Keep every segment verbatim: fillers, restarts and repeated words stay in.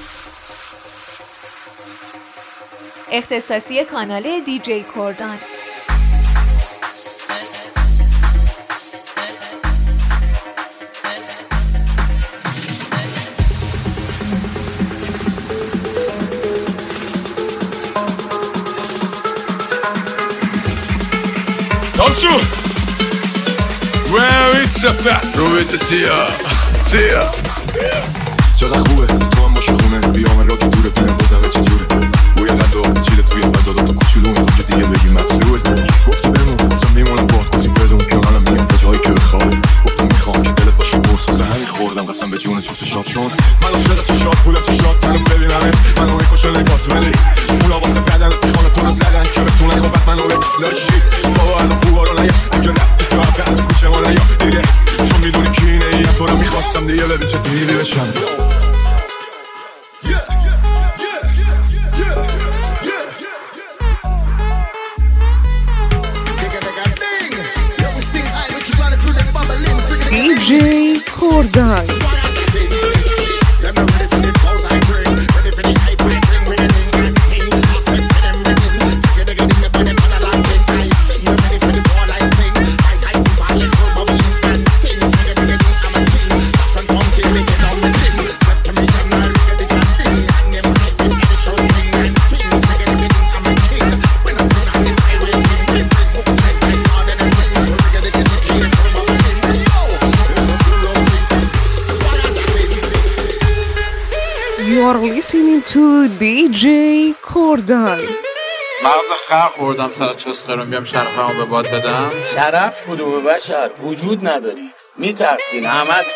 اختصاصی کانال دیجی کوردان. Tansu! Where it's a fat روی سیا سیا چقدر خوبه تو هم باشه خونه بیام را که دوره بینم بازمه چجوره بوی غذا چیده توی فضا دو تا کوچولو میخوام که دیگه بگی مطلوبه گفتی بمون گفتم میمونم باهات گفتی بدون که منم میام به جایی که بخوام گفتم میخوام که دلت باشه قرص واسه همین خوردم قسم به جون چوست شاد چون من عاشق تو شاد پولم چه شاد تنو ببینمت منو میکشه نگات ولی اونا واسه بدن میخوان تو رو زدن که بتونن خوبت منو به لاشی بابا الان خوبا رو نیا اگه رفتی تو قلب کوچه ما نیا دیگه چون میدونی کی اینه یا تو رو میخواستم دیگه ببین چه دیلی بشم دیجی کوردان. You are listening to دی جی کوردان. مغز خر خوردم سر چسخرون بیام شرفمو به باد بدم. شرف کدوم بشر وجود ندارید، میترسین همت.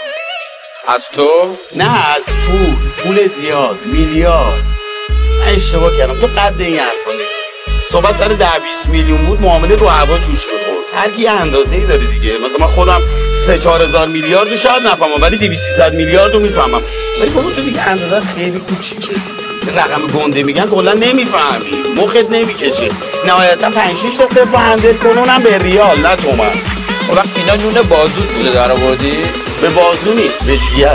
از تو؟ نه از پول پول زیاد میلیارد. من اشتباه کردم، تو قد این حرفا نیستی. صحبت سر ده بیست میلیون بود معامله رو هوا توش بخورد. هر کی اندازه‌ای داره دیگه. مثلا من خودم سه چهار هزار میلیارد رو شاید نفهمم ولی دویست سیصد میلیارد رو میفهمم. ولی بابا تو دیگه اندازه خیلی کوچیکه. رقم گنده میگن کلا نمیفهمی، مخت نمیکشه. نهایتا پنج شش تا صفر هندل کن اونم به ریال نه تومن. خدا اینا نون بازوت بوده در آوردی؟ به بازو نیست به جیگر.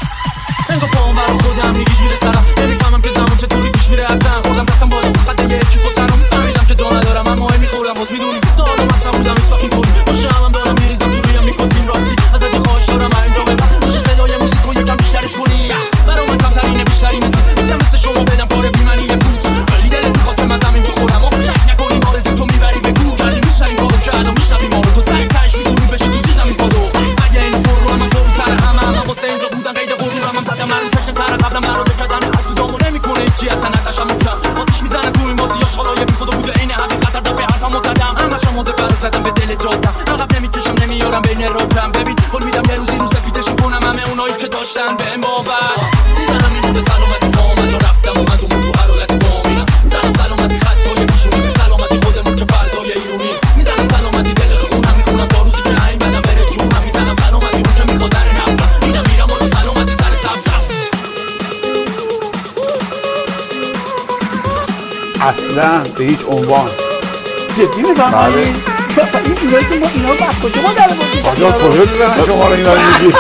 انگار پاهم برام خودم میگیش میره سرم نمیفهمم که زمان چطوری پیش میره اصلا خودم رفتم بالا فقط یکی خودم میفهمیدم که دو ندارم اما هی میخورم باز میدونی دارم اصلا بودم ایش وقتی کنی باشه همم دارم میریزم تو رویم میکنیم راستی ازت یه خواهش دارم انجام ببر میشه صدای موزیکو یکم بیشترش کنی برام کمترینه بیشترینه تو نیستم مثل شما بدم کار بیمنی یه پوچ ولی دلت میخواد که من زمین بخورم و شک نکنی آرزو تو میبری به گور ولی میشنی کارو که الان میشنوی ما رو تو تای تایش میتونی بشی تو زیزم میپادو اگه اینو پر رو من پرو تر همه همه واسه اینجا بودن قید قرور من زدم من رو کشن تر قبلا من رو بکدن حسودامو نمیکنه چی اصلا نتشم مکم آتیش میزنه تو این بازی یا شالای بی خدا بوده این حقیقت در دفعه حرفمو زدم همه شما دفعه رو زدم به دل جادم عقب نمیکشم نمیارم بین راکم ببین قول میدم یه روزی رو سفیدش کنم همه اونایی که داشتن بهم باور میزنم اینو به سلامتی پامد و رفتم اومد و تو حرارتی بامینم میزنم سلامتی خطای پیشونی سلامتی خودمون که فردای ایرونی میزنم سلامتی دل خونم میخونم تا روزی که این بدم بره جونم میزنم سلامتی اون که میخواد در نفسم میرم میرم و سلامتی سر سبزم اصلا به هیچ عنوان جدی میفهمی؟ این اینایی که ما اینا رو بس کجا ما در بازی آجا کجا دیدن شما رو اینا رو میگی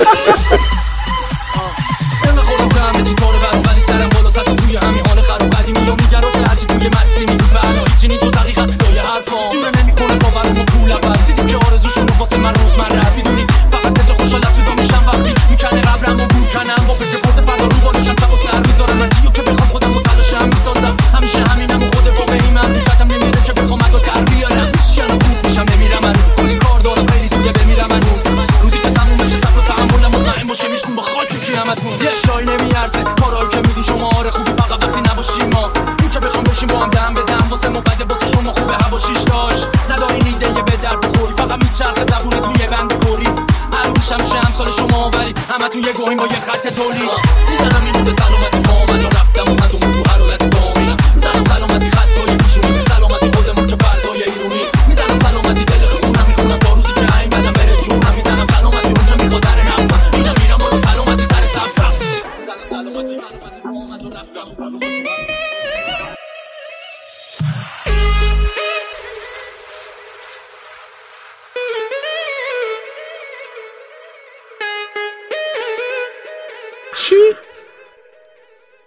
نمیخورم که همه چی طوره برام ولی سرم بالا سطح توی همین حال خراب قدیمی یا میگن راست هرچی توی مستی میگو برا هیچی نیست و دقیقا دای حرفام دوره نمیکنه باورم و پول اول چیزی که آرزوشون رو واسه من روزمره است میدونی فقط که خوشحال از صدا میشم وقتی میکنه قبرم و بور کنم با فکر برد فردا رو بالاشم شب و سر میذارم من دیو که بخوام خودم رو تلاشم میسازم همیشه همینم و خود واقعی من میفتم نمیره که بخوام ادو در بیارم میشم خوب میشم نمیرم من کلی کار دارم خیلی زوده بمیرم من روزی که تموم بشه صبر و تحملم مطمئن باشه میشتون با خاک قیامتون یه شای نمیارزه کارایی که میدی شما آره خوبی فقط وقتی نباشیم ما این که بخوام باشیم با هم دم به دم واسه ما بده واسه شما خوبه هواشیش داشت نداری ایده به درد بخوری فقط میچرخه زبونه توی بند کوری هر روز همیشه همسال شما ولی همتون یه گوهیم با یه خط تولید میزنم اینو به سلامتی پامد و رفتم اومد و تو حرارتی بامینم میزنم سلامتی خطای پیشونی سلامتی خودمون که فردای ایرونی میزنم سلامتی دل خونم میخونم تا روزی که این بدم بره جونم میزنم سلامتی اون که میخواد در نفسم میرم میرم برو سلامتی سر سبزم میزنم سلامتی پامد و رفتم چی؟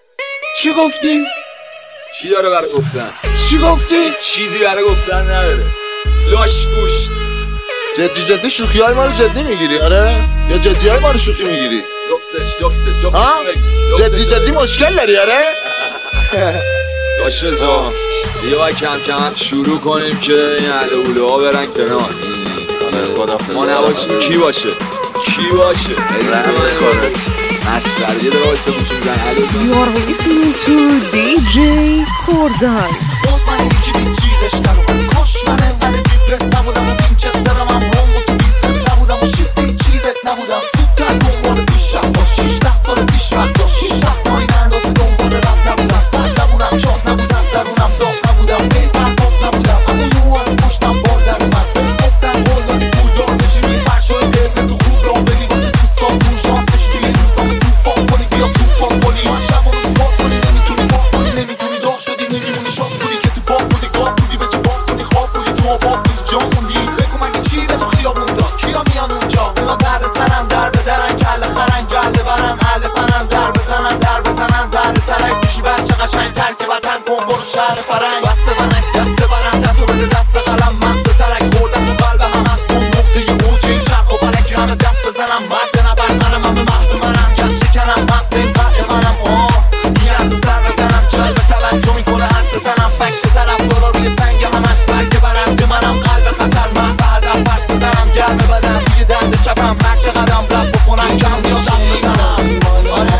چی گفتی؟ چی داره برای گفتن؟ چی گفتی؟ چیزی برای گفتن نداره. لاش گوشت. جدی جدی شوخی های ما رو جدی میگیری آره؟ یا جدی های ما رو شوخی میگیری؟ جفتش جفتش جفتش ها؟ جدی جدی مشکل داری آره؟ لاش رضا بیا باید کم کم شروع کنیم که این اهل اوله ها برن کنار. ما نباشیم کی باشه؟ کی باشه؟ رحمه کارت مسخره یه دقیقه واسه گوش میزن. You are listening to دی جی کوردان. باز من یکی دید جیغش در اومد کاش من انقدر دیپرس نبودم و وینچسترم هم روم و تو بیزنس نبودم و شیفته جیبت نبودم زودتر دنبال پیشرفت با شیشده سال پیش وقت داشت شیش وقت تا این اندازه دنبال رفت نبودم سر زبونم چاپ نبود از درونم داغ نبودم پی پرواز نبودم اما یهو از پشتم بار در اومد بهم گفتن قول دادی پولدار بشی روی فرشای قرمز و خوب راه بری واسه دوستان دورژانس بشی توی روزنامه توفان کنی بیا توفان کنی من شب و روز باد کنی نمیتونی باد کنی نمیتونی داغ شدی نمیمونی شانس کنی که تو پاک بودی گاب بودی به چه باد کنی خواب بودی تو آباد بودی جا موندی بگو مگه چی به تو خیابون داد کیا میان اونجا اونا درد سرن درد درن کله خرن گله برن اهل پنن زر بزنن در بزنن زهر ترک میشی بچه قشنگ ترک وطن کن برو شهر فرنگ بسته ونک دسته برنده تو بده دست قلم مغز ترک خوردن تو قلب هم از کن نقطه اوج این شرق و فلک همه دست بزنم مرد نبرد منم همه محو منم گر شکنم مغز این قرع منم آه میرزه سر به تنم جلب توجه میکنه حدس تنم فکر طرف دارا روی سنگ همش برگ برنده منم قلب خطر من به هدف برس زنم گرم بدن روی دند شبم هرچه قدم رب بکنم کم بیادم بزنم آره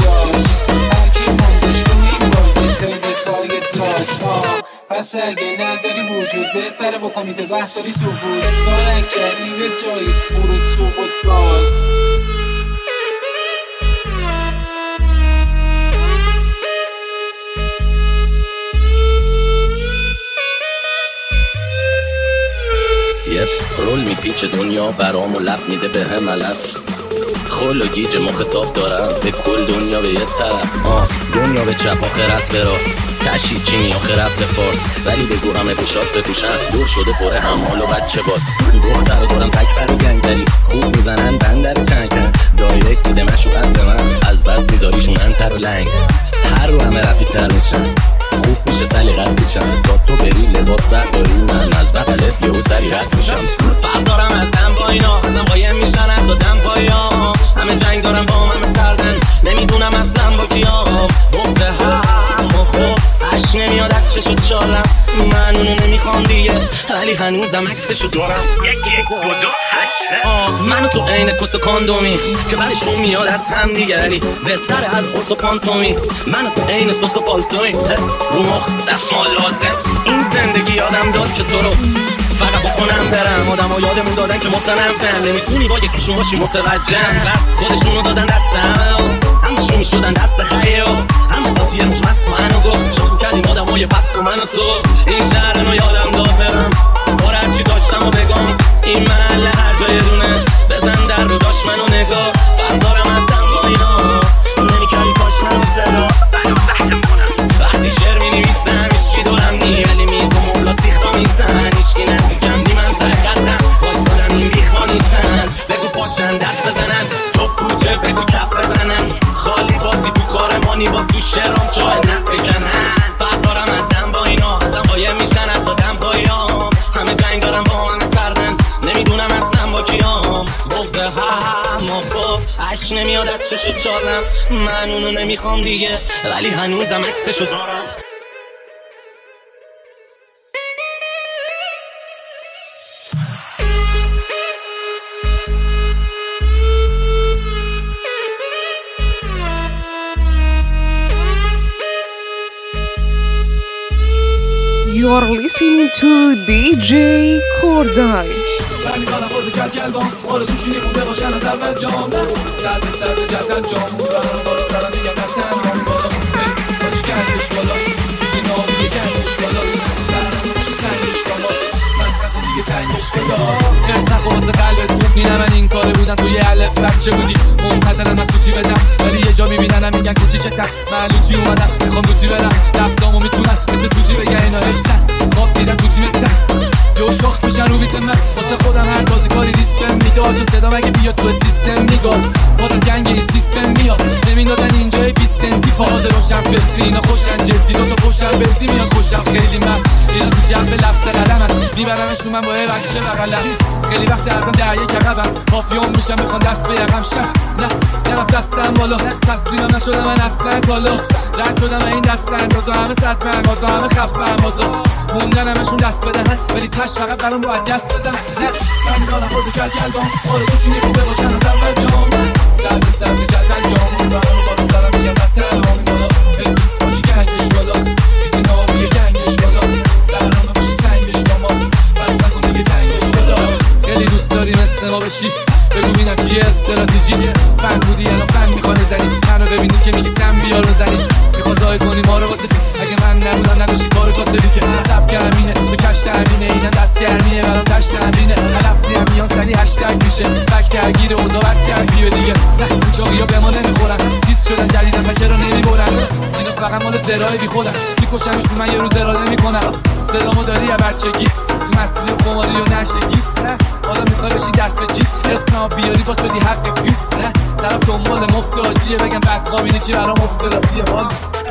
پس اگه نداری وجود بهتره بکنی تا ده سالی سبود کارن کردی به جای فرود سبود باز یه رول میپیچه دنیا برام و لب میده به هم علف خل و گیج مخطاب دارم به کل دنیا به یه طرف آه دنیا به چپ آخرت به راست تشید چینی آخرت به فارس ولی بگو همه پوشات بپوشن دور شده پره همال و بچه باس دختر رو دارم تک برو گنگلی خوب میزنن بندر رو کنکن دایرکت میده مشوقت به من از بس میذاریشون انتر و لنگ هر رو همه رپی تر میشن خوب میشه سلیقت میشن تا تو بری لباس برداری من از بغلت یهو سری رد میشم فرق دارم از دم پایینا ازم قایم میشنن تا دم پایام همه جنگ دارم با همه سردن نمیدونم اصلا با کیام بغضه هم و خوب عشق نمیاد از چشو چارم من اونو نمیخوام دیگه ولی هنوزم عکسشو دارم یک یک دو دو هشت آه منو تو عین کس و کاندومی که برشون میاد از هم دیگه ولی بهتره از قرص و پانتومی منو تو عین سوس و پالتومی رو مخ دستمال لازم این زندگی یادم داد که تو رو فقط بکنم برم آدم ها یادمون دادن که متنفرم نمیتونی با یکیشون باشی متوجهم بس خودشونو دادن دستم همشون میشدن دست خیه همه با توی مش مست منو گفت شکو کردیم آدم های بس و من و تو این شهر رو یادم داد برم بار هرچی داشتم و بگم این محله هر جای دونه بزن در رو داشت منو نگاه فرق دارم از دم با اینا نمیکردی کاشتن و صدا وقتی شعر مینویسم هیچکی دورم نی ولی میز و مولا سیختا میزن هیچکی نزدیکم دی من تقدم وایستادم این بیخانیشن بگو پاشن دست بزنن تو کوچه بگو کف بزنن خالی بازی تو کارمانی باز تو شعرام جای نف بکنن فرق دارم از دم با اینا ازم قایم میشنن تا دم پایام همه جنگ دارم با همه سردن نمیدونم اصلا با کیام بغض هم و خوب عشق نمیاد از چشو چارم من اونو نمیخوام دیگه ولی هنوزم عکسشو دارم You are listening to دی جی کوردان. برمی دارم خورده کرد جلبان آرزوشونی بوده باشن از اول جام سرد سرد جبکن جام برم بالا دارم میگم دست نمیام بالا باچی کردش بالاست این آب دیگه کردش بالاست برم باشه سنگش بالاست مستقل دیگه تنگش بالاست قرصق واسه قلبت خوب میرم من این کاره بودم توی علف بچه بودی منتظرم از سوتی بدم ولی یه جا میبیننم میگن کوچیکتم معلوطی اومدم میخوام دوتی برم دستامو میتونن مثل توتی بگن اینا حفظن خواب میدم توتی متن یو شاخ میشن رو بیت من واسه خودم هر بازی کاری ریسپم میداد چه صدا مگه بیاد تو سیستم نگار بازم گنگ این سیستم میاد نمیندازن اینجای بیست سنتی پاس باز روشن فلفلی اینا خوشن جدی دو تا خوشن بدی میاد خوشم خیلی من اینا تو جنب لفظ قلمن میبرمشون من با یه بچه بغلم خیلی وقت ازم دعیه کقبم پاپیون میشم میخوان دست به یقم شم نه نرفت دستم بالا تسلیمم نشدم من اصلا بالا رد شدم این دست اندازا همه صد من بازا همه خف من بازا موندن همشون دست بدهن ولی تش فقط برام باید دست بزنن من میدانم خود کل جلدام آره توشونی خوبه باشن از اول جام سرد سرد جلدن جام برام بارو دارم میگم دست نرام بالا باجی گنگش بالاست اینا میگه گنگش بالاست برنامه باشه سنگش نماست بس نکنه یه تنگش بالاست خیلی دوست داری مثل ما بشی بگو بینم چیه استراتژی فن بودی الان فن میخوانه زنی منو ببینی که میگی سم بیار بزنی میخواد زای کنی ما رو واسه تو اگه من نبودم نداشتی کارو کاسلی که سب گرمینه به کش ترمینه اینم دست گرمیه برام تش تمرینه لفظی هم میان سری هشتگ میشه فک درگیر اوضاع بد ترکیبه دیگه نه این چاقیا به ما نمیخورن تیز شدن جدیدن و چرا نمیبرن اینا فقط مال زرای بی خودن میکشمشون من یه روز اراده میکنم سلامو داری یا بچگیت تو مستی و خماری و نشگیت نه حالا میخوای بشی دست به جیب اسم بیاری باز بدی حق فیت نه طرف دنبال مفت آجیه بگم بدخواب اینه که برام افتادیه حال